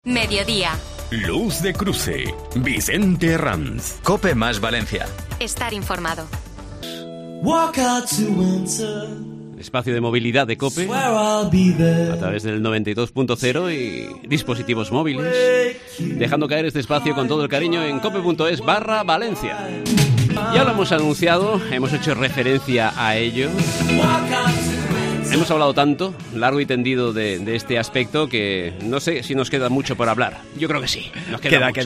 Mediodía. Luz de Cruce. Vicente Herranz. COPE más Valencia. Estar informado. Espacio de movilidad de COPE a través del 92.0 y dispositivos móviles, dejando caer este espacio con todo el cariño en cope.es/Valencia. Ya lo hemos anunciado, hemos hecho referencia a ello. Hemos hablado tanto, largo y tendido de este aspecto, que no sé si nos queda mucho por hablar. Yo creo que sí. Nos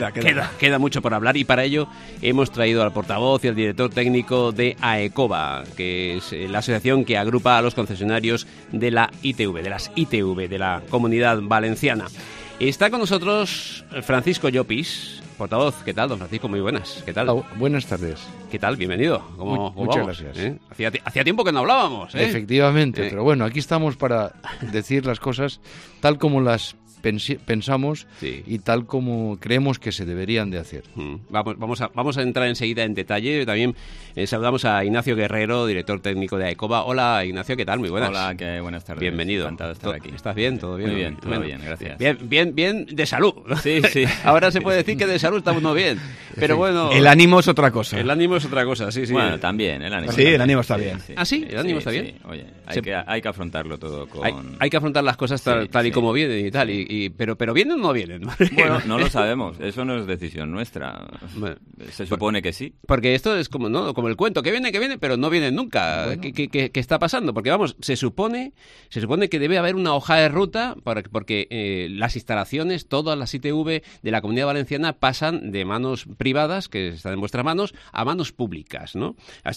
queda mucho por hablar, y para ello hemos traído al portavoz y al director técnico de AECOBA, que es la asociación que agrupa a los concesionarios de la ITV, de las ITV, de la Comunidad Valenciana. Está con nosotros Francisco Llopis, portavoz. ¿Qué tal, don Francisco? Muy buenas. ¿Qué tal? Hola, buenas tardes. ¿Qué tal? Bienvenido. ¿Cómo muchas vamos? gracias. Hacía tiempo que no hablábamos. Efectivamente, pero bueno, aquí estamos para decir las cosas tal como las pensamos, sí, y tal como creemos que se deberían de hacer. Vamos a entrar enseguida en detalle. También saludamos a Ignacio Guerrero, director técnico de AECOBA. Hola, Ignacio, ¿qué tal? Muy buenas. Hola, buenas tardes. Bienvenido. Encantado de estar aquí. ¿Estás bien? ¿Todo bien? Muy bien, todo bien, gracias. Bien de salud. Sí. Ahora se puede decir que de salud está uno bien. Pero bueno... El ánimo es otra cosa. El ánimo es otra cosa, sí. Bueno, también, el ánimo. Sí, el ánimo está bien. ¿Ah, sí? ¿El ánimo está bien? Sí. Oye, hay que afrontarlo todo con... Hay que afrontar las cosas tal y como vienen y tal, pero ¿vienen o no vienen? Bueno, no lo sabemos, eso no es decisión nuestra. Bueno, se supone que sí. Porque esto es como, ¿no?, como el cuento, que viene, pero no viene nunca. Bueno. ¿Qué está pasando? Porque vamos, se supone que debe haber una hoja de ruta, porque las instalaciones, todas las ITV de la Comunidad Valenciana pasan de manos privadas, que están en vuestras manos, a manos públicas, ¿no?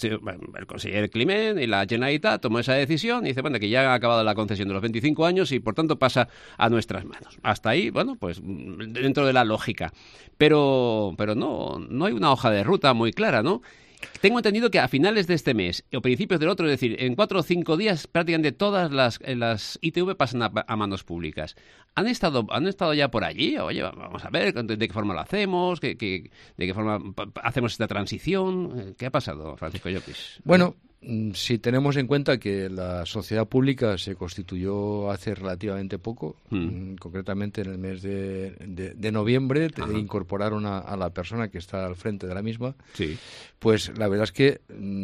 El conseller Climent y la Generalitat tomó esa decisión y dice, bueno, que ya ha acabado la concesión de los 25 años y por tanto pasa a nuestras manos. Hasta ahí, bueno, pues dentro de la lógica. Pero no hay una hoja de ruta muy clara, ¿no? Tengo entendido que a finales de este mes o principios del otro, es decir, en 4 o 5 días, prácticamente todas las ITV pasan a manos públicas. ¿Han estado ya por allí? Oye, vamos a ver de qué forma lo hacemos, de qué forma hacemos esta transición. ¿Qué ha pasado, Francisco Llopis? Bueno, si tenemos en cuenta que la sociedad pública se constituyó hace relativamente poco, concretamente en el mes de noviembre, incorporaron a la persona que está al frente de la misma, sí, pues la verdad es que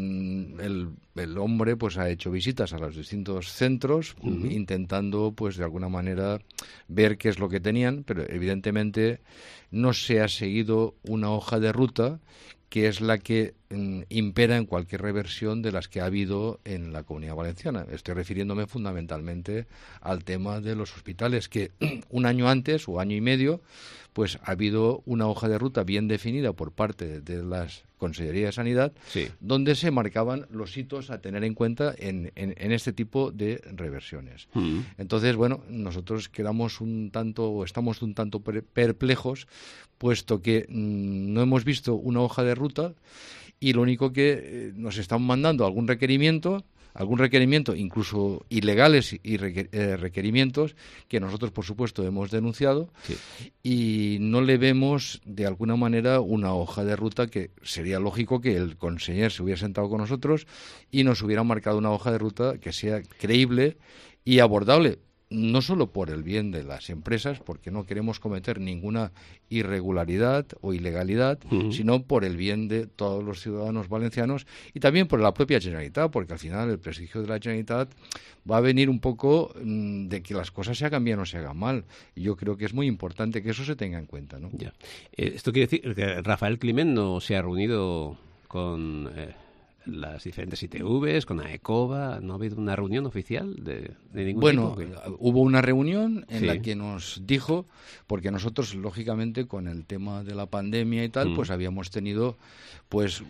el hombre pues ha hecho visitas a los distintos centros, intentando pues de alguna manera ver qué es lo que tenían, pero evidentemente no se ha seguido una hoja de ruta que es la que impera en cualquier reversión de las que ha habido en la Comunidad Valenciana. Estoy refiriéndome fundamentalmente al tema de los hospitales, que un año antes o año y medio pues ha habido una hoja de ruta bien definida por parte de las Consellería de Sanidad, sí, donde se marcaban los hitos a tener en cuenta en este tipo de reversiones. Entonces, bueno, nosotros estamos un tanto perplejos, puesto que no hemos visto una hoja de ruta y lo único que nos están mandando algún requerimiento, incluso ilegales y requerimientos que nosotros, por supuesto, hemos denunciado, sí, y no le vemos de alguna manera una hoja de ruta, que sería lógico que el conseller se hubiera sentado con nosotros y nos hubiera marcado una hoja de ruta que sea creíble y abordable, no solo por el bien de las empresas, porque no queremos cometer ninguna irregularidad o ilegalidad, sino por el bien de todos los ciudadanos valencianos y también por la propia Generalitat, porque al final el prestigio de la Generalitat va a venir un poco de que las cosas se hagan bien o se hagan mal. Y yo creo que es muy importante que eso se tenga en cuenta, ¿no? Ya. Esto quiere decir que Rafael Climent no se ha reunido con las diferentes ITVs, con AECOBA. ¿No ha habido una reunión oficial de ningún tipo? Bueno, hubo una reunión en la que nos dijo, porque nosotros, lógicamente, con el tema de la pandemia y tal, pues habíamos tenido pues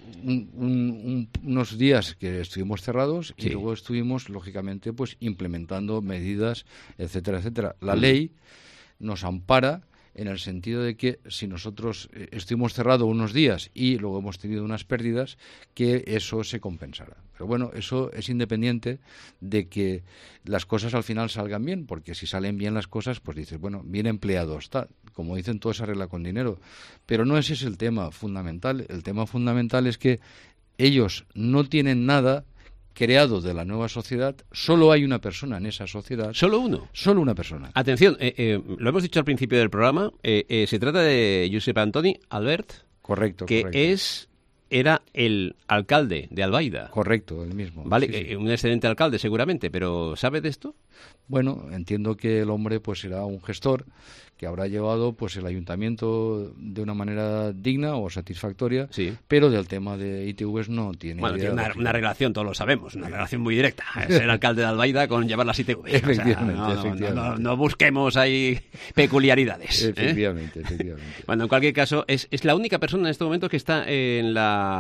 unos días que estuvimos cerrados, sí, y luego estuvimos, lógicamente, pues implementando medidas, etcétera, etcétera. La ley nos ampara en el sentido de que si nosotros estuvimos cerrados unos días y luego hemos tenido unas pérdidas, que eso se compensará. Pero bueno, eso es independiente de que las cosas al final salgan bien, porque si salen bien las cosas, pues dices, bueno, bien empleado está, como dicen, todo se arregla con dinero. Pero no ese es el tema fundamental. El tema fundamental es que ellos no tienen nada creado de la nueva sociedad, solo hay una persona en esa sociedad. ¿Solo uno? Solo una persona. Atención, lo hemos dicho al principio del programa, se trata de Josep Antoni Albert, correcto, que era el alcalde de Albaida. Correcto, el mismo. Vale, sí. Un excelente alcalde seguramente, pero ¿sabe de esto? Bueno, entiendo que el hombre pues será un gestor que habrá llevado pues el ayuntamiento de una manera digna o satisfactoria, sí. Pero del tema de ITVs no tiene idea. Tiene una relación, todos lo sabemos, una relación muy directa. Ser alcalde de Albaida con llevar las ITV. Efectivamente, no busquemos ahí peculiaridades. Efectivamente. Bueno, en cualquier caso, es la única persona en este momento que está en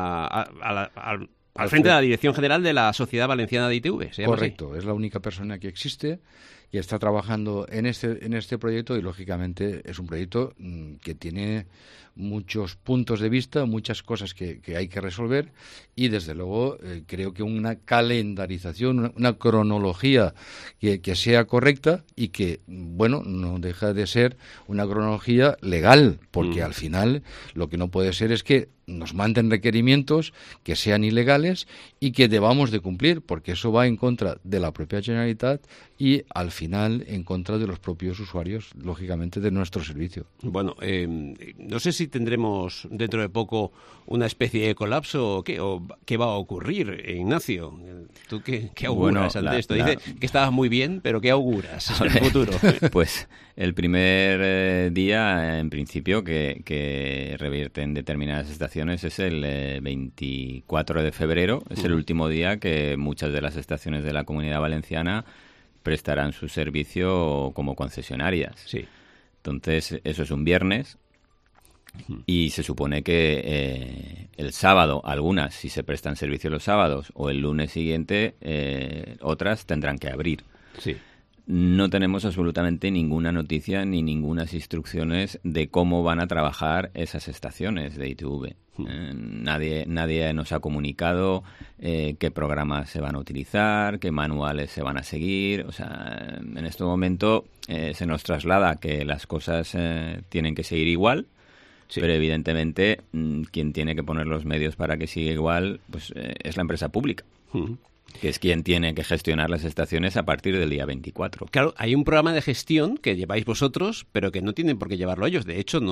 al frente de la Dirección General de la Sociedad Valenciana de ITV. ¿Se llama correcto, así? Es la única persona que existe y está trabajando en este proyecto, y lógicamente es un proyecto que tiene muchos puntos de vista, muchas cosas que hay que resolver, y desde luego creo que una calendarización, una cronología que sea correcta y que, bueno, no deja de ser una cronología legal, porque al final lo que no puede ser es que nos manden requerimientos que sean ilegales y que debamos de cumplir, porque eso va en contra de la propia Generalitat y al final en contra de los propios usuarios, lógicamente, de nuestro servicio. Bueno, no sé si tendremos dentro de poco una especie de colapso o qué va a ocurrir, Ignacio. ¿Tú qué auguras ante esto? Dice que estabas muy bien, pero ¿qué auguras en el futuro? Pues el primer día, en principio, que revierten determinadas estaciones es el 24 de febrero. Es el último día que muchas de las estaciones de la Comunidad Valenciana prestarán su servicio como concesionarias. Sí. Entonces, eso es un viernes y se supone que el sábado, algunas, si se prestan servicio los sábados, o el lunes siguiente, otras tendrán que abrir. Sí. No tenemos absolutamente ninguna noticia ni ningunas instrucciones de cómo van a trabajar esas estaciones de ITV. Nadie nos ha comunicado qué programas se van a utilizar, qué manuales se van a seguir. O sea, en este momento se nos traslada que las cosas tienen que seguir igual, sí. Pero evidentemente quien tiene que poner los medios para que siga igual pues es la empresa pública. Que es quien tiene que gestionar las estaciones a partir del día 24. Claro, hay un programa de gestión que lleváis vosotros, pero que no tienen por qué llevarlo ellos. De hecho,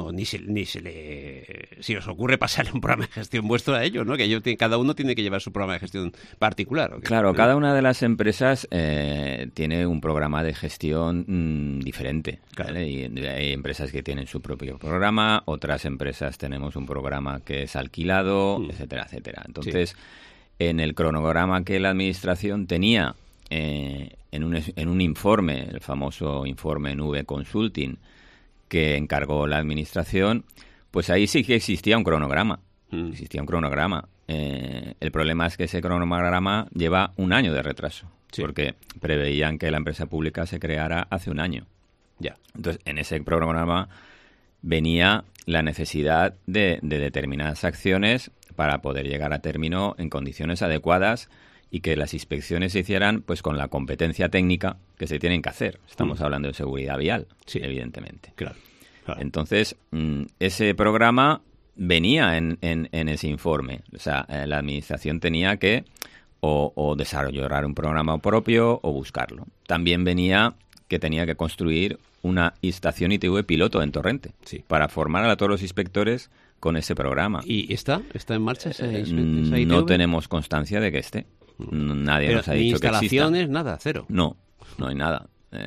si os ocurre pasarle un programa de gestión vuestro a ellos, ¿no? Que cada uno tiene que llevar su programa de gestión particular. ¿Okay? Claro, cada una de las empresas tiene un programa de gestión diferente. Claro. ¿Vale? Y hay empresas que tienen su propio programa, otras empresas tenemos un programa que es alquilado, etcétera, etcétera. Entonces, sí. En el cronograma que la Administración tenía en un informe, el famoso informe Nube Consulting, que encargó la Administración, pues ahí sí que existía un cronograma. Existía un cronograma. El problema es que ese cronograma lleva un año de retraso, sí. Porque preveían que la empresa pública se creara hace un año. Ya. Entonces, en ese cronograma venía la necesidad de determinadas acciones para poder llegar a término en condiciones adecuadas y que las inspecciones se hicieran pues con la competencia técnica que se tienen que hacer. Estamos hablando de seguridad vial, sí. Evidentemente. Claro. Entonces, ese programa venía en ese informe. O sea, la Administración tenía que o desarrollar un programa propio o buscarlo. También venía que tenía que construir una estación ITV piloto en Torrente, sí. Para formar a todos los inspectores con ese programa. ¿Y está en marcha esa ITV? No tenemos constancia de que esté. Nadie nos ha dicho que exista. ¿Instalaciones? Nada, cero. No hay nada.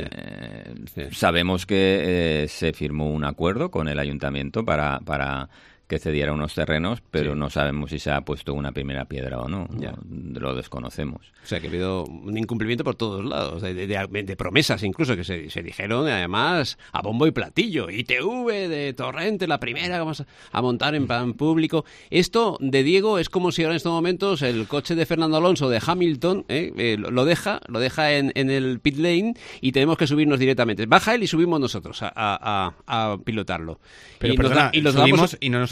Sabemos que se firmó un acuerdo con el ayuntamiento para que cediera unos terrenos, pero sí. No sabemos si se ha puesto una primera piedra o no. Ya. Lo desconocemos. O sea, que ha habido un incumplimiento por todos lados, de promesas incluso que se dijeron, además, a bombo y platillo. ITV de Torrente, la primera que vamos a montar en plan público. Esto de Diego es como si ahora en estos momentos el coche de Fernando Alonso de Hamilton lo deja en el pit lane y tenemos que subirnos directamente. Baja él y subimos nosotros a pilotarlo. Pero y los subimos y no nos han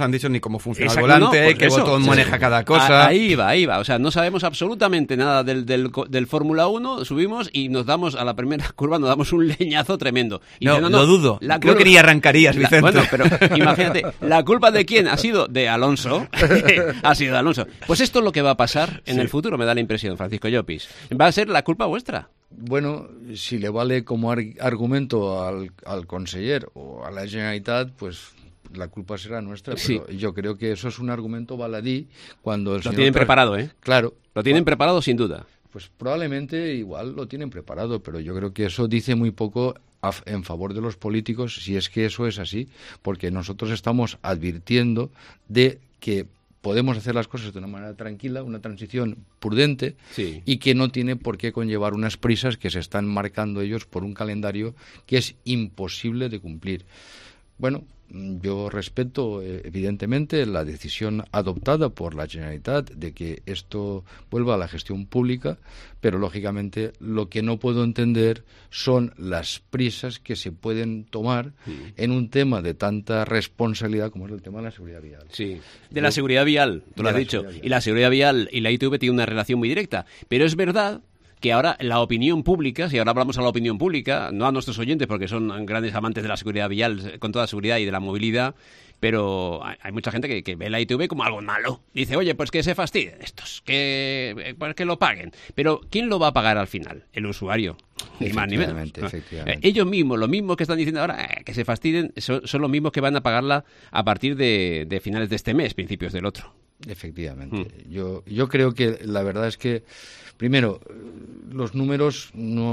han dicho ni cómo funciona Exacto, el volante, no, pues qué eso, botón sí, maneja sí. cada cosa. Ahí va. O sea, no sabemos absolutamente nada del Fórmula 1, subimos y nos damos a la primera curva, nos damos un leñazo tremendo. Y No, dice, lo dudo. la Creo que ni arrancarías, Vicente. Bueno, pero imagínate, ¿la culpa de quién? Ha sido de Alonso. Ha sido de Alonso. Pues esto es lo que va a pasar en el futuro, me da la impresión, Francisco Llopis. Va a ser la culpa vuestra. Bueno, si le vale como argumento al conseller o a la Generalitat, pues la culpa será nuestra. Sí. Pero yo creo que eso es un argumento baladí cuando el Lo señor tienen preparado, ¿eh? Claro. Lo tienen preparado sin duda. Pues probablemente igual lo tienen preparado, pero yo creo que eso dice muy poco en favor de los políticos, si es que eso es así, porque nosotros estamos advirtiendo de que podemos hacer las cosas de una manera tranquila, una transición prudente, Sí. y que no tiene por qué conllevar unas prisas que se están marcando ellos por un calendario que es imposible de cumplir. Bueno, yo respeto evidentemente la decisión adoptada por la Generalitat de que esto vuelva a la gestión pública, pero lógicamente lo que no puedo entender son las prisas que se pueden tomar en un tema de tanta responsabilidad como es el tema de la seguridad vial. Sí, de la seguridad vial, tú lo has De la dicho. seguridad vial. Y la seguridad vial y la ITV tienen una relación muy directa. Pero es verdad que ahora la opinión pública, si ahora hablamos a la opinión pública, no a nuestros oyentes porque son grandes amantes de la seguridad vial con toda seguridad y de la movilidad, pero hay mucha gente que ve la ITV como algo malo. Dice, oye, pues que se fastidien estos, pues que lo paguen. Pero ¿quién lo va a pagar al final? El usuario. Ni más ni menos. Efectivamente. Ellos mismos, lo mismo que están diciendo ahora, que se fastidien, son los mismos que van a pagarla a partir de finales de este mes, principios del otro. Efectivamente. Yo creo que la verdad es que, primero, los números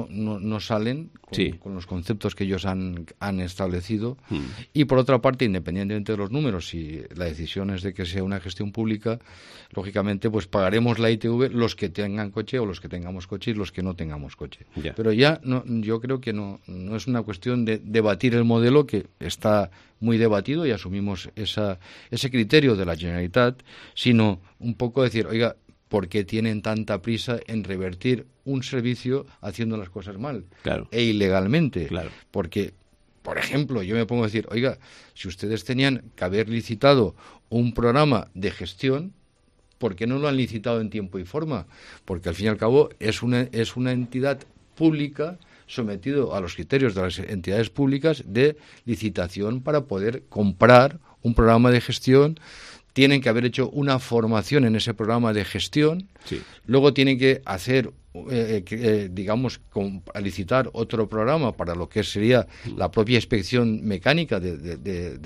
no salen con los conceptos que ellos han establecido, y por otra parte, independientemente de los números, si la decisión es de que sea una gestión pública, lógicamente pues pagaremos la ITV los que tengan coche o los que tengamos coche y los que no tengamos coche. Ya. Pero ya yo creo que no es una cuestión de debatir el modelo, que está muy debatido y asumimos ese criterio de la Generalitat, sino un poco decir, oiga, ¿por qué tienen tanta prisa en revertir un servicio haciendo las cosas mal? Claro. E ilegalmente? Claro. Porque, por ejemplo, yo me pongo a decir, oiga, si ustedes tenían que haber licitado un programa de gestión, ¿por qué no lo han licitado en tiempo y forma? Porque al fin y al cabo es una entidad pública sometido a los criterios de las entidades públicas de licitación para poder comprar un programa de gestión. Tienen que haber hecho una formación en ese programa de gestión, Sí. luego tienen que hacer, licitar otro programa para lo que sería la propia inspección mecánica de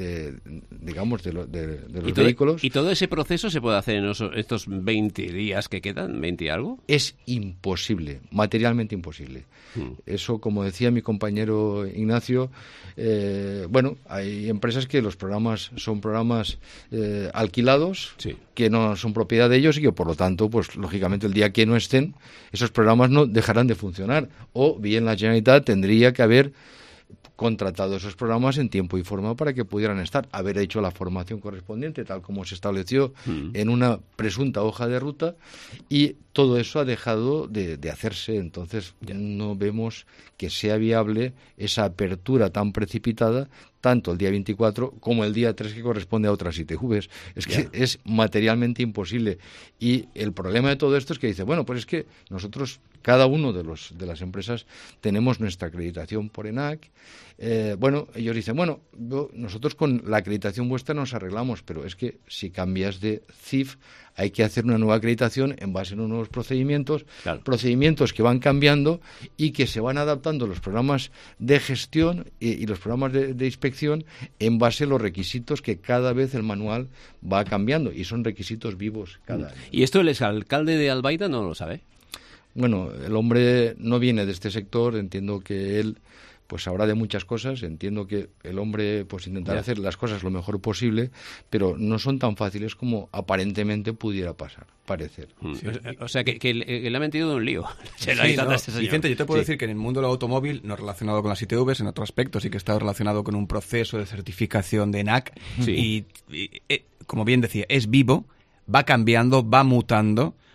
los vehículos. ¿Y todo ese proceso se puede hacer en estos 20 días que quedan? ¿20 y algo? Es imposible, materialmente imposible. Eso, como decía mi compañero Ignacio, hay empresas que los programas son programas alquilados, Sí. que no son propiedad de ellos y que, por lo tanto, pues lógicamente el día que no estén, esos programas no dejarán de funcionar. O bien la Generalitat tendría que haber contratado esos programas en tiempo y forma para que pudieran estar, haber hecho la formación correspondiente, tal como se estableció en una presunta hoja de ruta, y todo eso ha dejado de hacerse. Entonces no vemos que sea viable esa apertura tan precipitada, tanto el día 24 como el día 3, que corresponde a otras ITVs. Es que es materialmente imposible. Y el problema de todo esto es que dice, bueno, pues es que nosotros, cada uno de las empresas, tenemos nuestra acreditación por ENAC. Ellos dicen, nosotros con la acreditación vuestra nos arreglamos, pero es que si cambias de CIF hay que hacer una nueva acreditación en base a unos nuevos procedimientos, Claro. procedimientos que van cambiando y que se van adaptando los programas de gestión y los programas de inspección en base a los requisitos que cada vez el manual va cambiando, y son requisitos vivos cada año. ¿Y esto el exalcalde de Albaida no lo sabe? Bueno, el hombre no viene de este sector, entiendo que él pues sabrá de muchas cosas, entiendo que el hombre pues intentará hacer las cosas lo mejor posible, pero no son tan fáciles como aparentemente pudiera parecer. Sí. O sea, que le ha metido de un lío. Se lo ha Sí, quitado no, a este señor. Vicente, yo te puedo Sí. decir que en el mundo del automóvil, no relacionado con las ITVs, en otro aspecto sí que está relacionado con un proceso de certificación de ENAC, Sí. y como bien decía, es vivo, va cambiando, va mutando.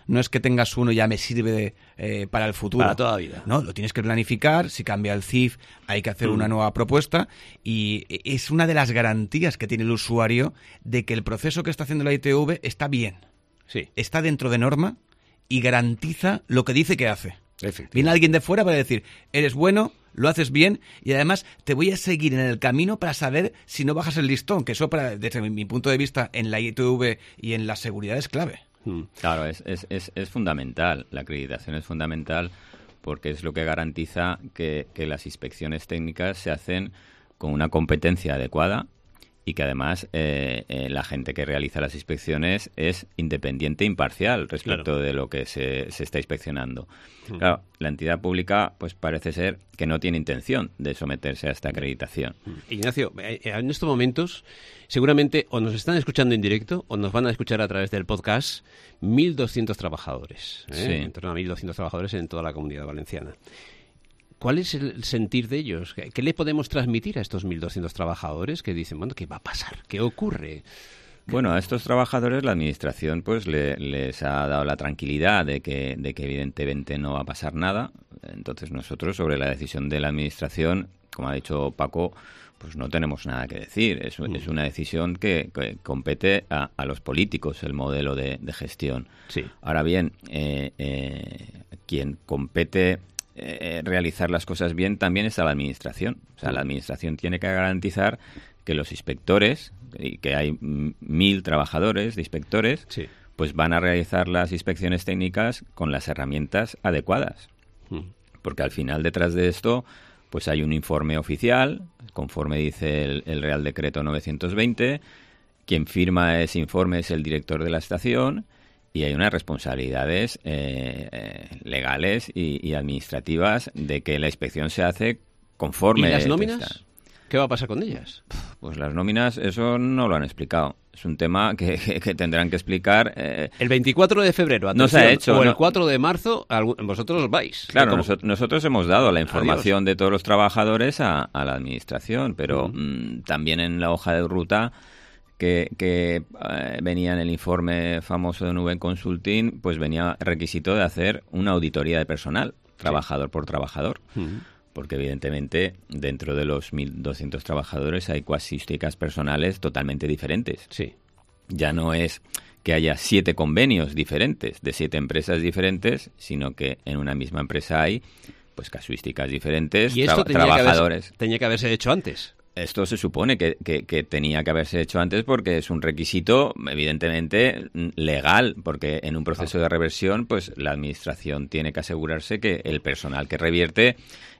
no es que tengas uno y ya me sirve para el futuro. Para toda la vida. No, lo tienes que planificar, si cambia el CIF hay que hacer una nueva propuesta y es una de las garantías que tiene el usuario de que el proceso que está haciendo la ITV está bien, Sí. está dentro de norma y garantiza lo que dice que hace. Viene alguien de fuera para decir, eres bueno, lo haces bien y además te voy a seguir en el camino para saber si no bajas el listón, que eso desde mi punto de vista en la ITV y en la seguridad es clave. Claro, es fundamental, la acreditación es fundamental porque es lo que garantiza que las inspecciones técnicas se hacen con una competencia adecuada y que además la gente que realiza las inspecciones es independiente e imparcial respecto de lo que se está inspeccionando. Claro, la entidad pública pues parece ser que no tiene intención de someterse a esta acreditación. Ignacio, en estos momentos seguramente o nos están escuchando en directo o nos van a escuchar a través del podcast 1.200 trabajadores, Sí. en torno a 1.200 trabajadores en toda la Comunidad Valenciana. ¿Cuál es el sentir de ellos? ¿Qué le podemos transmitir a estos 1.200 trabajadores que dicen, bueno, ¿qué va a pasar? ¿Qué ocurre? Bueno, a estos trabajadores la Administración pues les ha dado la tranquilidad de que evidentemente no va a pasar nada. Entonces nosotros sobre la decisión de la Administración, como ha dicho Paco, pues no tenemos nada que decir. Es una decisión que compete a los políticos, el modelo de gestión. Sí. Ahora bien, quien compete realizar las cosas bien también es a la Administración. O sea, la Administración tiene que garantizar que los inspectores, y que hay 1.000 trabajadores de inspectores, Sí. pues van a realizar las inspecciones técnicas con las herramientas adecuadas. Porque al final detrás de esto pues hay un informe oficial, conforme dice el Real Decreto 920, quien firma ese informe es el director de la estación y hay unas responsabilidades legales y administrativas de que la inspección se hace conforme. ¿Y las nóminas? ¿Qué va a pasar con ellas? Pues las nóminas, eso no lo han explicado. Es un tema que tendrán que explicar. El 24 de febrero, no se ha hecho, o el no. 4 de marzo, vosotros os vais. Claro, nosotros hemos dado la información de todos los trabajadores a la Administración, pero también en la hoja de ruta que venía en el informe famoso de Nuben Consulting, pues venía requisito de hacer una auditoría de personal, trabajador por trabajador. Porque evidentemente dentro de los 1.200 trabajadores hay casuísticas personales totalmente diferentes. Sí. Ya no es que haya 7 convenios diferentes de 7 empresas diferentes, sino que en una misma empresa hay pues casuísticas diferentes, Y esto trabajadores. tenía que haberse hecho antes. Esto se supone que tenía que haberse hecho antes porque es un requisito, evidentemente, legal, porque en un proceso de reversión, pues la Administración tiene que asegurarse que el personal que revierte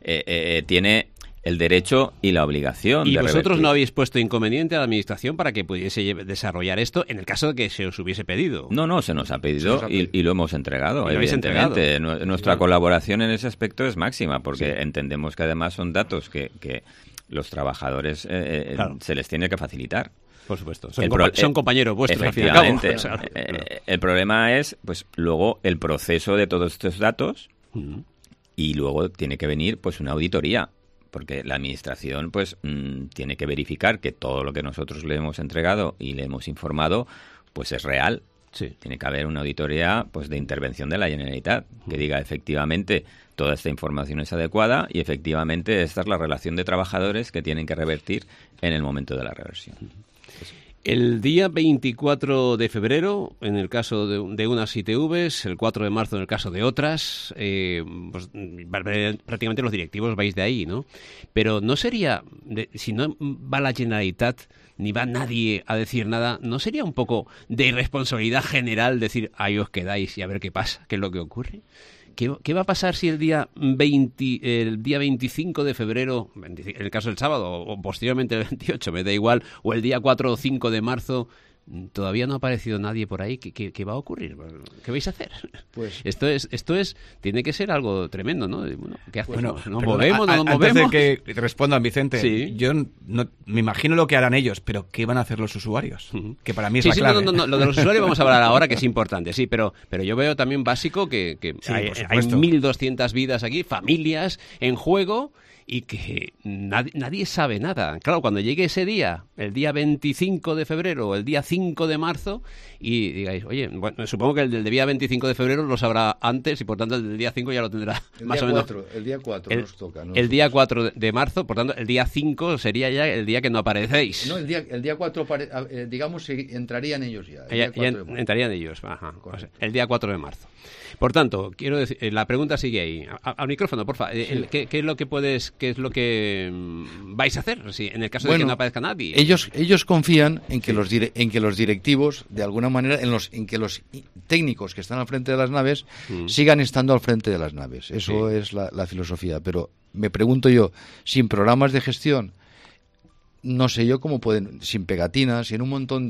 tiene el derecho y la obligación ¿Y de vosotros revertir. no habéis puesto inconveniente a la Administración para que pudiese desarrollar esto en el caso de que se os hubiese pedido? No, se nos ha pedido y lo hemos entregado, ¿Y lo habéis evidentemente. Nuestra Claro. colaboración en ese aspecto es máxima, porque entendemos que además son datos que los trabajadores Claro. se les tiene que facilitar. Por supuesto. El Son compañeros vuestros, al fin y al cabo. Efectivamente. El problema es, pues, luego el proceso de todos estos datos y luego tiene que venir, pues, una auditoría. Porque la Administración, pues, tiene que verificar que todo lo que nosotros le hemos entregado y le hemos informado, pues, es real. Sí. Tiene que haber una auditoría, pues, de intervención de la Generalitat que diga efectivamente toda esta información es adecuada y efectivamente esta es la relación de trabajadores que tienen que revertir en el momento de la reversión. El día 24 de febrero, en el caso de unas ITVs, el 4 de marzo en el caso de otras, pues, prácticamente los directivos vais de ahí, ¿no? Pero no sería, si no va la Generalitat ni va nadie a decir nada, ¿no sería un poco de irresponsabilidad general decir, ahí os quedáis y a ver qué pasa, qué es lo que ocurre? ¿Qué va a pasar si el día 25 de febrero, en el caso del sábado, o posteriormente el 28, me da igual, o el día 4 o 5 de marzo, todavía no ha aparecido nadie por ahí? ¿Qué va a ocurrir? ¿Qué vais a hacer? Pues Esto tiene que ser algo tremendo, ¿no? Bueno, ¿qué hacemos? Bueno, ¿Nos perdón, movemos? ¿No nos antes movemos? de que respondan, Vicente, Sí. yo no me imagino lo que harán ellos, pero ¿qué van a hacer los usuarios? Que para mí es Sí, la sí, clave. no, lo de los usuarios vamos a hablar ahora, que es importante, sí, pero yo veo también básico que Sí, hay por supuesto. 1.200 vidas aquí, familias en juego, y que nadie sabe nada. Claro, cuando llegue ese día, el día 25 de febrero o el día 5 de marzo, y digáis, oye, bueno, supongo que el del día 25 de febrero lo sabrá antes y por tanto el del día 5 ya lo tendrá más o menos. El día 4 nos toca. El día 4 de marzo, por tanto el día 5 sería ya el día que no aparecéis. No, el día 4, digamos, entrarían ellos ya. Entrarían ellos, ajá, o sea, el día 4 de marzo. Por tanto, quiero decir, la pregunta sigue ahí. Al micrófono, porfa. Sí. ¿Qué es lo que vais a hacer en el caso de que no aparezca nadie? Ellos confían en que los directivos, de alguna manera, en que los técnicos que están al frente de las naves sigan estando al frente de las naves. Eso es la filosofía. Pero me pregunto yo, sin programas de gestión, no sé yo cómo pueden, sin pegatinas, sin un montón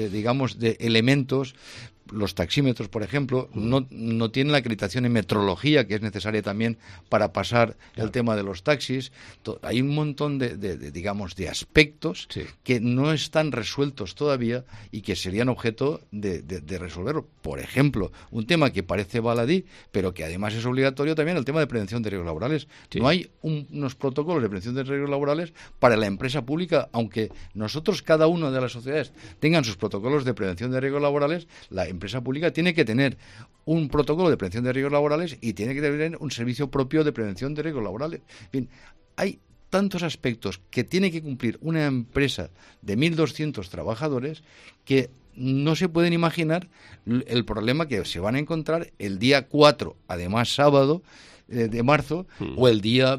de elementos. Los taxímetros, por ejemplo, no tienen la acreditación en metrología que es necesaria también para pasar el tema de los taxis. Hay un montón de aspectos que no están resueltos todavía y que serían objeto de resolverlo. Por ejemplo, un tema que parece baladí, pero que además es obligatorio también, el tema de prevención de riesgos laborales. Sí. No hay unos protocolos de prevención de riesgos laborales para la empresa pública, aunque nosotros, cada una de las sociedades, tengan sus protocolos de prevención de riesgos laborales. La empresa pública tiene que tener un protocolo de prevención de riesgos laborales y tiene que tener un servicio propio de prevención de riesgos laborales. En fin, hay tantos aspectos que tiene que cumplir una empresa de 1.200 trabajadores que no se pueden imaginar el problema que se van a encontrar el día 4, además sábado de marzo, o el día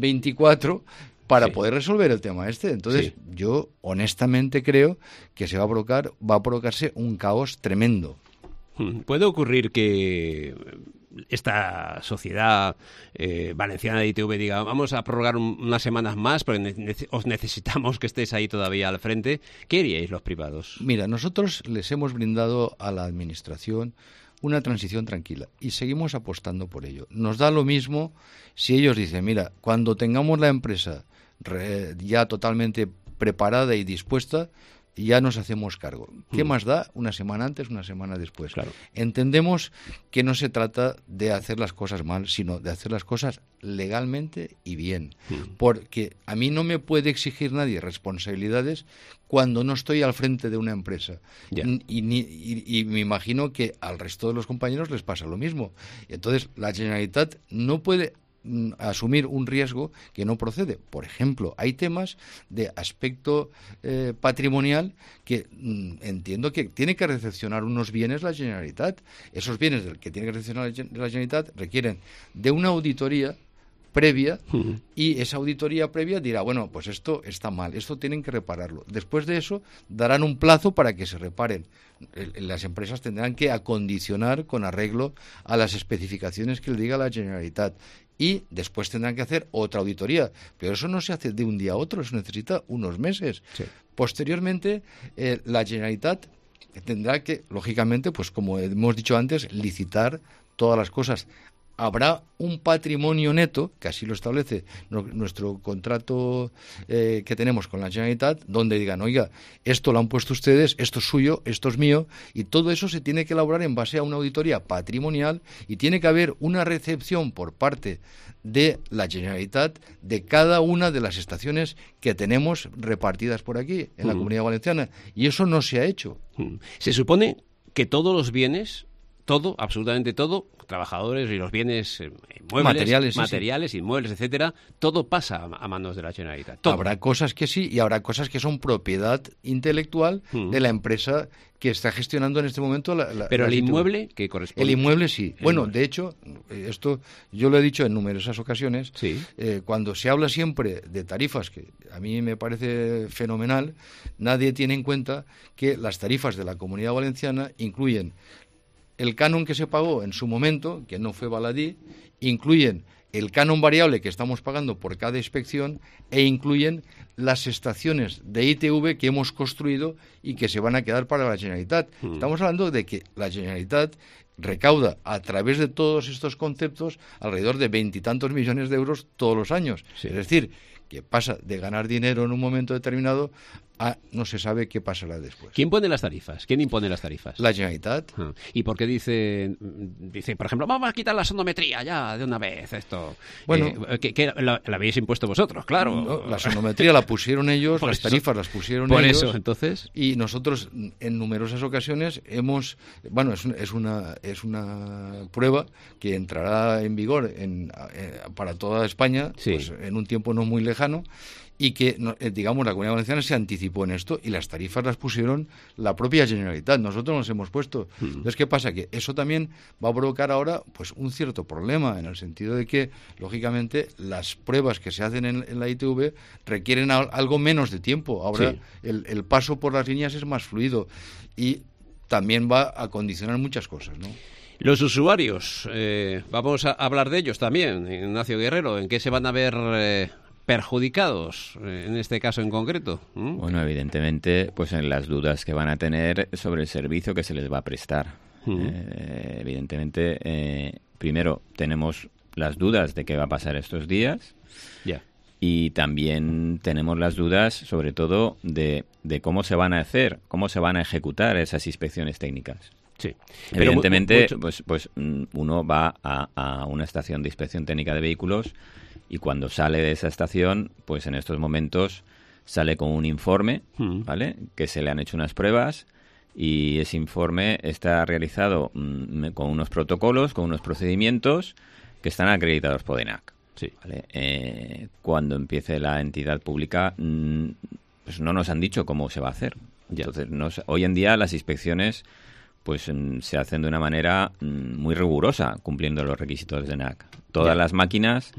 24, para poder resolver el tema este. Entonces, yo honestamente creo que va a provocarse un caos tremendo. ¿Puede ocurrir que esta sociedad valenciana de ITV diga, vamos a prorrogar unas semanas más porque os necesitamos que estéis ahí todavía al frente? ¿Qué haríais los privados? Mira, nosotros les hemos brindado a la administración una transición tranquila y seguimos apostando por ello. Nos da lo mismo si ellos dicen, mira, cuando tengamos la empresa ya totalmente preparada y dispuesta, ya nos hacemos cargo. ¿Qué más da? Una semana antes, una semana después. Claro. Entendemos que no se trata de hacer las cosas mal, sino de hacer las cosas legalmente y bien. Porque a mí no me puede exigir nadie responsabilidades cuando no estoy al frente de una empresa. Y me imagino que al resto de los compañeros les pasa lo mismo. Entonces, la Generalitat no puede asumir un riesgo que no procede. Por ejemplo, hay temas de aspecto patrimonial que entiendo que tiene que recepcionar unos bienes la Generalitat. Esos bienes que tiene que recepcionar la Generalitat requieren de una auditoría previa y esa auditoría previa dirá, bueno, pues esto está mal, esto tienen que repararlo. Después de eso darán un plazo para que se reparen. Las empresas tendrán que acondicionar con arreglo a las especificaciones que le diga la Generalitat y después tendrán que hacer otra auditoría. Pero eso no se hace de un día a otro, eso necesita unos meses. Sí. Posteriormente, la Generalitat tendrá que, lógicamente, pues como hemos dicho antes, licitar todas las cosas. Habrá un patrimonio neto, que así lo establece nuestro contrato que tenemos con la Generalitat, donde digan, oiga, esto lo han puesto ustedes, esto es suyo, esto es mío, y todo eso se tiene que elaborar en base a una auditoría patrimonial y tiene que haber una recepción por parte de la Generalitat de cada una de las estaciones que tenemos repartidas por aquí, en la Comunidad Valenciana, y eso no se ha hecho. Se supone que todos los bienes, todo, absolutamente todo, trabajadores y los bienes muebles, materiales, inmuebles, etcétera, todo pasa a manos de la Generalitat. Todo. Habrá cosas que sí y habrá cosas que son propiedad intelectual de la empresa que está gestionando en este momento Pero el inmueble que corresponde. El inmueble sí. Bueno, de hecho, esto yo lo he dicho en numerosas ocasiones, cuando se habla siempre de tarifas, que a mí me parece fenomenal, nadie tiene en cuenta que las tarifas de la Comunidad Valenciana incluyen el canon que se pagó en su momento, que no fue baladí, incluyen el canon variable que estamos pagando por cada inspección e incluyen las estaciones de ITV que hemos construido y que se van a quedar para la Generalitat. Estamos hablando de que la Generalitat recauda a través de todos estos conceptos alrededor de 20 y tantos millones de euros todos los años. Sí. Es decir, que pasa de ganar dinero en un momento determinado no se sabe qué pasará después. ¿Quién pone las tarifas? ¿Quién impone las tarifas? La Generalitat. ¿Y por qué dice, por ejemplo, vamos a quitar la sonometría ya de una vez esto? Bueno, que la habéis impuesto vosotros, claro. No, la sonometría la pusieron ellos, las tarifas las pusieron ellos. Por eso, entonces. Y nosotros en numerosas ocasiones es una prueba que entrará en vigor para toda España, sí, pues, en un tiempo no muy lejano. Y que, digamos, la Comunidad Valenciana se anticipó en esto y las tarifas las pusieron la propia Generalitat. Nosotros nos hemos puesto. Entonces, ¿qué pasa? Que eso también va a provocar ahora pues un cierto problema, en el sentido de que, lógicamente, las pruebas que se hacen en la ITV requieren algo menos de tiempo. Ahora, sí, el paso por las líneas es más fluido y también va a condicionar muchas cosas, ¿no? Los usuarios, vamos a hablar de ellos también, Ignacio Guerrero. ¿En qué se van a ver perjudicados en este caso en concreto? Bueno, evidentemente, pues en las dudas que van a tener sobre el servicio que se les va a prestar. Evidentemente, primero tenemos las dudas de qué va a pasar estos días. Y también tenemos las dudas, sobre todo, de cómo se van a hacer, cómo se van a ejecutar esas inspecciones técnicas. Sí. Evidentemente, pues uno va a una estación de inspección técnica de vehículos y cuando sale de esa estación, pues en estos momentos sale con un informe, ¿vale? Que se le han hecho unas pruebas y ese informe está realizado con unos protocolos, con unos procedimientos que están acreditados por ENAC. Sí. ¿Vale? Cuando empiece la entidad pública, pues no nos han dicho cómo se va a hacer. Entonces, hoy en día las inspecciones pues se hacen de una manera muy rigurosa, cumpliendo los requisitos de ENAC. Todas las máquinas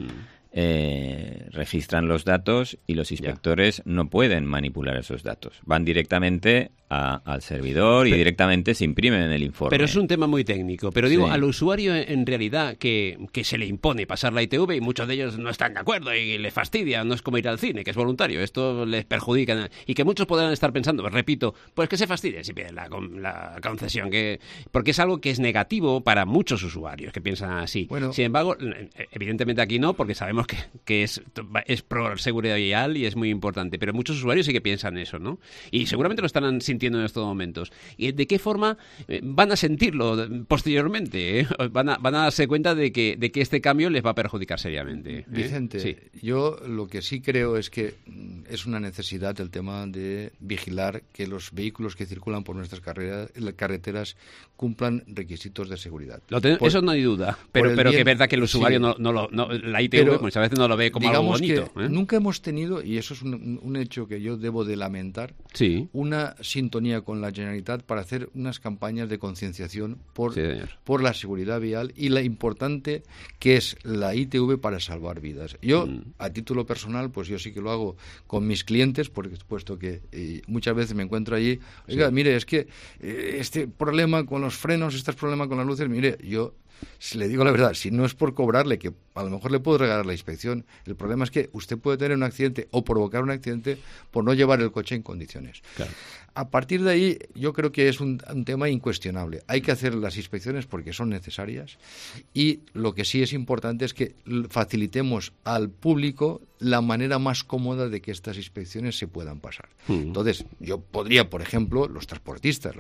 registran los datos y los inspectores no pueden manipular esos datos. Van directamente al servidor y directamente se imprimen en el informe. Pero es un tema muy técnico. Pero digo, al usuario en realidad que se le impone pasar la ITV y muchos de ellos no están de acuerdo y les fastidia, no es como ir al cine, que es voluntario, esto les perjudica. Y que muchos podrán estar pensando, pues repito, pues que se fastidien si piden la concesión, porque es algo que es negativo para muchos usuarios que piensan así. Bueno, sin embargo, evidentemente aquí no, porque sabemos que es pro seguridad vial y es muy importante, pero muchos usuarios sí que piensan eso, ¿no? Y seguramente lo estarán sintiendo en estos momentos. ¿Y de qué forma van a sentirlo posteriormente? Van a darse cuenta de que este cambio les va a perjudicar seriamente. Vicente, sí. Yo lo que sí creo es que es una necesidad el tema de vigilar que los vehículos que circulan por nuestras carreteras cumplan requisitos de seguridad. Eso no hay duda, pero que es verdad que el usuario la ITV muchas veces no lo ve como algo bonito. Nunca hemos tenido, y eso es un hecho que yo debo de lamentar, una sintonía con la Generalitat para hacer unas campañas de concienciación por la seguridad vial y la importante que es la ITV para salvar vidas. Yo, a título personal, pues yo sí que lo hago con mis clientes, porque puesto que muchas veces me encuentro allí, oiga, mire, es que este problema con los frenos, este problema con las luces, mire, yo si le digo la verdad, si no es por cobrarle, que a lo mejor le puedo regalar la inspección, el problema es que usted puede tener un accidente o provocar un accidente por no llevar el coche en condiciones. Claro. A partir de ahí, yo creo que es un tema incuestionable. Hay que hacer las inspecciones porque son necesarias y lo que sí es importante es que facilitemos al público la manera más cómoda de que estas inspecciones se puedan pasar. Entonces, yo podría, por ejemplo, los transportistas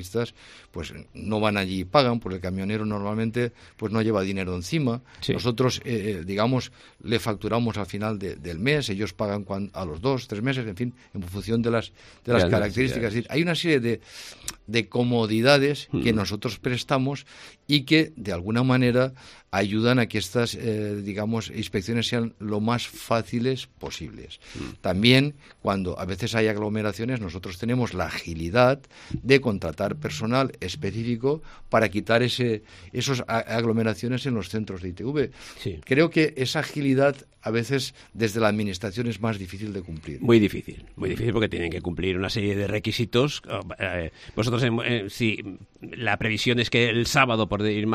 pues no van allí y pagan, porque el camionero normalmente pues no lleva dinero encima. Sí. Nosotros, digamos, le facturamos al final del mes, ellos pagan a los 2-3 meses, en fin, en función de las características. Es decir, hay una serie de comodidades que nosotros prestamos y que, de alguna manera, ayudan a que estas, digamos, inspecciones sean lo más fáciles posibles. También, cuando a veces hay aglomeraciones, nosotros tenemos la agilidad de contratar personal específico para quitar esas aglomeraciones en los centros de ITV. Sí. Creo que esa agilidad a veces desde la administración es más difícil de cumplir. Muy difícil porque tienen que cumplir una serie de requisitos. Vosotros, si la previsión es que el sábado,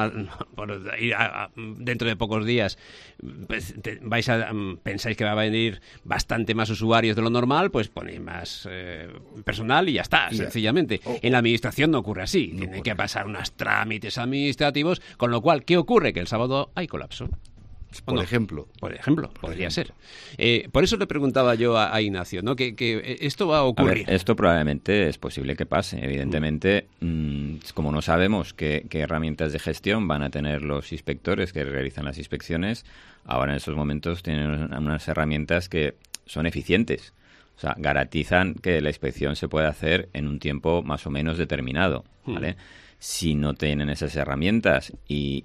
dentro de pocos días, pues, pensáis que va a venir bastante más usuarios de lo normal, pues ponéis más personal y ya está, sencillamente. En la administración no ocurre así, tienen que pasar unos trámites administrativos, con lo cual, ¿qué ocurre? Que el sábado hay colapso. Por ejemplo. Por ejemplo, podría ser. Por eso le preguntaba yo a Ignacio, ¿no? Que esto va a ocurrir. A ver, esto probablemente es posible que pase. Evidentemente, como no sabemos qué herramientas de gestión van a tener los inspectores que realizan las inspecciones, ahora en estos momentos tienen unas herramientas que son eficientes. O sea, garantizan que la inspección se puede hacer en un tiempo más o menos determinado, ¿vale? Si no tienen esas herramientas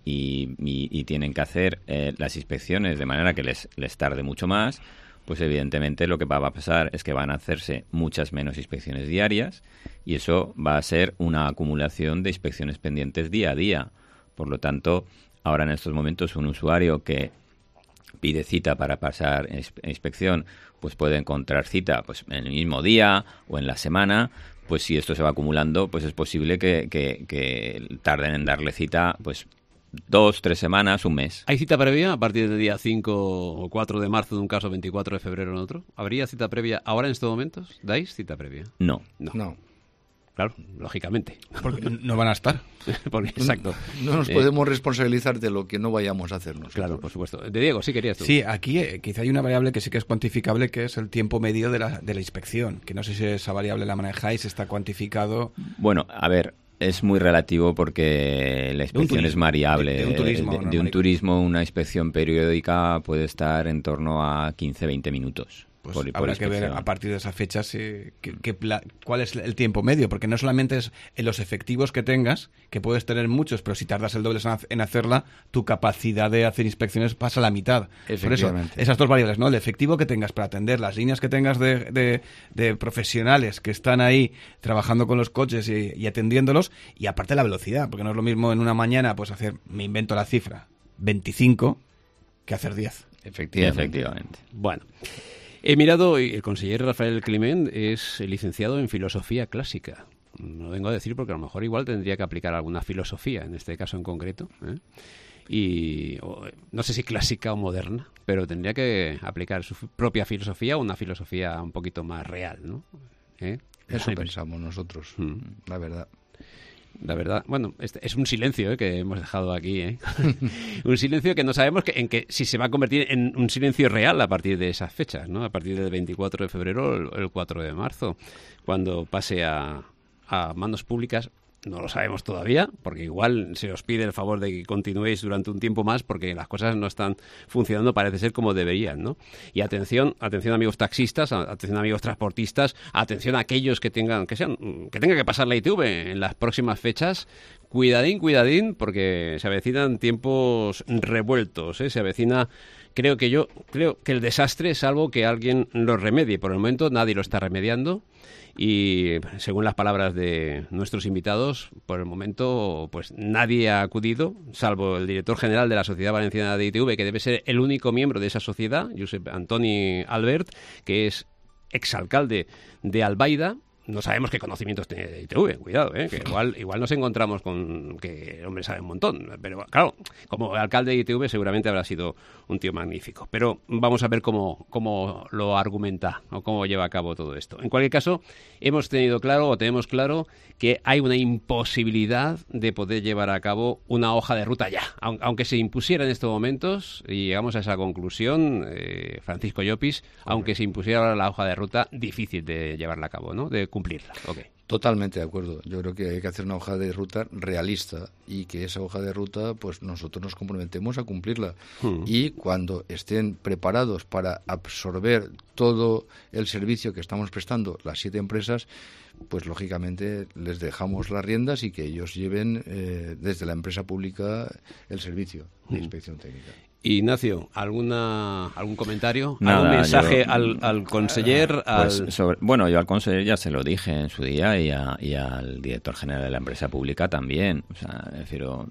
y tienen que hacer las inspecciones de manera que les tarde mucho más, pues evidentemente lo que va a pasar es que van a hacerse muchas menos inspecciones diarias y eso va a ser una acumulación de inspecciones pendientes día a día. Por lo tanto, ahora en estos momentos un usuario que pide cita para pasar inspección, pues puede encontrar cita pues en el mismo día o en la semana. Pues si esto se va acumulando, pues es posible que tarden en darle cita pues 2, 3 semanas, un mes. ¿Hay cita previa a partir del día 5 o 4 de marzo de un caso, 24 de febrero en otro? ¿Habría cita previa ahora en estos momentos? ¿Dais cita previa? No. Claro, lógicamente. Porque no van a estar. Exacto. No nos podemos responsabilizar de lo que no vayamos a hacer nosotros. Claro, por supuesto. De Diego, sí querías tú. Sí, aquí quizá hay una variable que sí que es cuantificable, que es el tiempo medio de la inspección. Que no sé si esa variable la manejáis, está cuantificado. Bueno, a ver, es muy relativo porque la inspección es variable. De un turismo. De un turismo, una inspección periódica puede estar en torno a 15-20 minutos. Pues habrá que ver a partir de esa fecha cuál es el tiempo medio, porque no solamente es en los efectivos que tengas, que puedes tener muchos, pero si tardas el doble en hacerla, tu capacidad de hacer inspecciones pasa a la mitad. Por eso, esas dos variables, ¿no? El efectivo que tengas para atender, las líneas que tengas de profesionales que están ahí trabajando con los coches y atendiéndolos, y aparte la velocidad, porque no es lo mismo en una mañana pues hacer, me invento la cifra, 25 que hacer 10. Efectivamente. Bueno. He mirado, y el conseller Rafael Climent es licenciado en filosofía clásica. Lo vengo a decir porque a lo mejor igual tendría que aplicar alguna filosofía, en este caso en concreto, y no sé si clásica o moderna, pero tendría que aplicar su propia filosofía o una filosofía un poquito más real, ¿no? Eso pensamos nosotros, la verdad. La verdad, bueno, es un silencio que hemos dejado aquí, un silencio que no sabemos en que si se va a convertir en un silencio real a partir de esas fechas, ¿no? A partir del 24 de febrero o el 4 de marzo, cuando pase a manos públicas. No lo sabemos todavía, porque igual se os pide el favor de que continuéis durante un tiempo más porque las cosas no están funcionando, parece ser, como deberían, ¿no? Y atención amigos taxistas, atención amigos transportistas, atención a aquellos que tengan que pasar la ITV en las próximas fechas. Cuidadín, porque se avecinan tiempos revueltos, se avecina. Creo que el desastre, salvo que alguien lo remedie. Por el momento nadie lo está remediando. Y según las palabras de nuestros invitados, por el momento pues nadie ha acudido, salvo el director general de la Sociedad Valenciana de ITV, que debe ser el único miembro de esa sociedad, Josep Antoni Albert, que es exalcalde de Albaida. No sabemos qué conocimientos tiene de ITV, cuidado, que igual nos encontramos con que el hombre sabe un montón, pero claro, como alcalde de ITV seguramente habrá sido un tío magnífico, pero vamos a ver cómo lo argumenta o cómo lleva a cabo todo esto. En cualquier caso, tenemos claro que hay una imposibilidad de poder llevar a cabo una hoja de ruta ya, aunque se impusiera en estos momentos, y llegamos a esa conclusión, Francisco Llopis, aunque se impusiera ahora la hoja de ruta, difícil de llevarla a cabo, ¿no? De cumplirla. Okay. Totalmente de acuerdo. Yo creo que hay que hacer una hoja de ruta realista y que esa hoja de ruta, pues nosotros nos comprometemos a cumplirla. Y cuando estén preparados para absorber todo el servicio que estamos prestando las 7 empresas, pues lógicamente les dejamos las riendas y que ellos lleven desde la empresa pública el servicio de inspección técnica. Ignacio, ¿algún comentario? Nada, ¿Algún mensaje al conseller? Bueno, yo al conseller ya se lo dije en su día y al director general de la empresa pública también. O sea, refiero,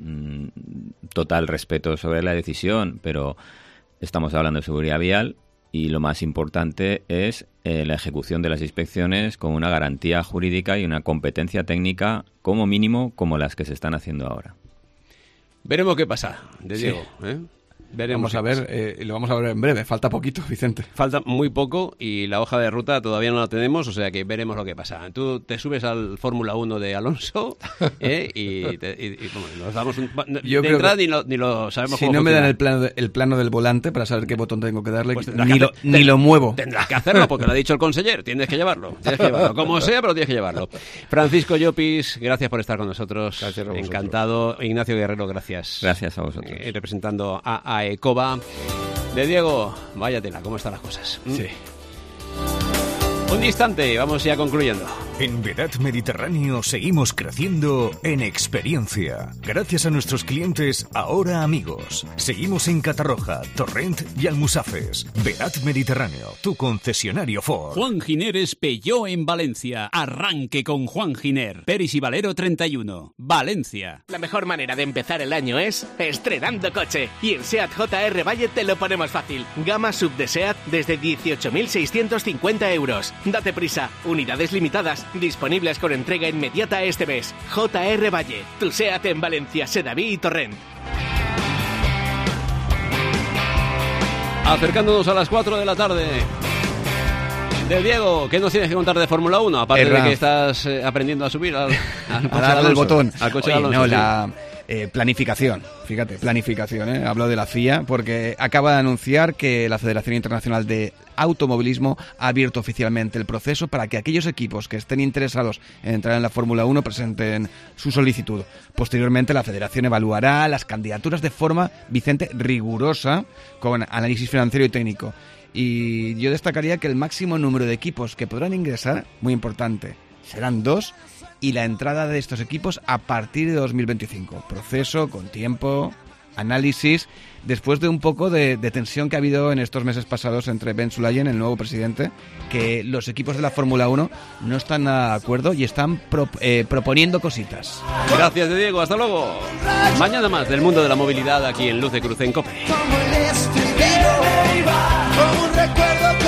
total respeto sobre la decisión, pero estamos hablando de seguridad vial y lo más importante es la ejecución de las inspecciones con una garantía jurídica y una competencia técnica como mínimo como las que se están haciendo ahora. Veremos qué pasa, Diego. Veremos. Lo vamos a ver en breve. Falta poquito, Vicente. Falta muy poco y la hoja de ruta todavía no la tenemos, o sea que veremos lo que pasa. Tú te subes al Fórmula 1 de Alonso y nos damos un... Yo de creo entrada que ni lo sabemos si cómo no me funciona. dan el plano del volante para saber qué botón tengo que darle, Pues ni lo muevo. Tendrás que hacerlo porque lo ha dicho el conseller. Tienes que llevarlo. Como sea, pero tienes que llevarlo. Francisco Llopis, gracias por estar con nosotros. Gracias a vosotros. Encantado. Ignacio Guerrero, gracias. Gracias a vosotros. Representando a AECOBA. De Diego, váyatela, ¿cómo están las cosas? Sí. Un instante, vamos ya concluyendo. En Vedat Mediterráneo seguimos creciendo en experiencia. Gracias a nuestros clientes, ahora amigos. Seguimos en Catarroja, Torrent y Almusafes. Vedat Mediterráneo, tu concesionario Ford. Juan Giner Peugeot en Valencia. Arranque con Juan Giner. Peris y Valero 31. Valencia. La mejor manera de empezar el año es estrenando coche. Y en SEAT JR Valle te lo ponemos fácil. Gama sub de SEAT desde 18.650 euros. Date prisa. Unidades limitadas. Disponibles con entrega inmediata este mes. JR Valle. Tu SEAT en Valencia, Sedaví y Torrent. Acercándonos a las 4 de la tarde. De Diego, ¿qué nos tienes que contar de Fórmula 1? Aparte de que estás aprendiendo a subir al coche A darle el botón. Al coche de Oye, Alonso, no, sí. la planificación. Fíjate, planificación. Hablo de la FIA porque acaba de anunciar que la Federación Internacional de Automovilismo ha abierto oficialmente el proceso para que aquellos equipos que estén interesados en entrar en la Fórmula 1 presenten su solicitud. Posteriormente, la Federación evaluará las candidaturas de forma, Vicente, rigurosa, con análisis financiero y técnico. Y yo destacaría que el máximo número de equipos que podrán ingresar, muy importante, serán 2, y la entrada de estos equipos a partir de 2025. Proceso con tiempo, análisis, después de un poco de tensión que ha habido en estos meses pasados entre Ben Sulayem, el nuevo presidente, que los equipos de la Fórmula 1 no están de acuerdo y están proponiendo cositas. Gracias, de Diego. Hasta luego. Mañana más del mundo de la movilidad aquí en Luz de Cruz en COPE. Como el estribillo, como un recuerdo.